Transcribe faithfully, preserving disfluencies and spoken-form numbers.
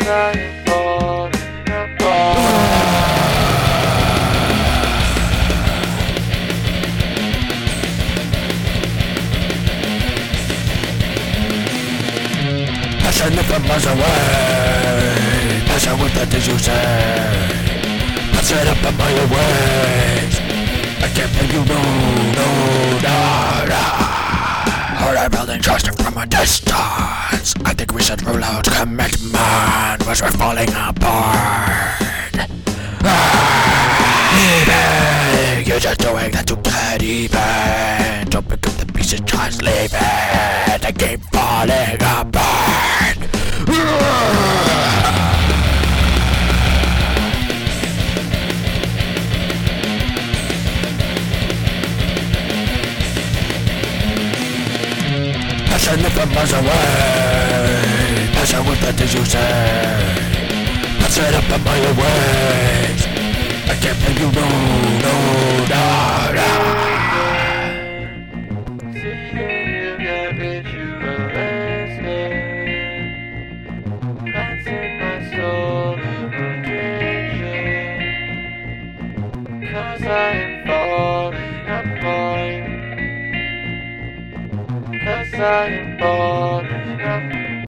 I'm falling apart. Passion from miles away, passion with the things you say. Pass it up a mile away. I can't make you know, no, no, no. Heard I'm building trust from a distance. I think we should rule out commitment, cause we're falling apart. Ah, leaving, you're just doing that to get even. Don't pick up the pieces, just leave it. I keep falling apart. Passion from miles away, passion with the things you say. Pass it up a mile away. I can't make you know, no, no, no. Seeing you got ritualistic, planting my soul in rotation. Cause I am falling apart. Cause I am falling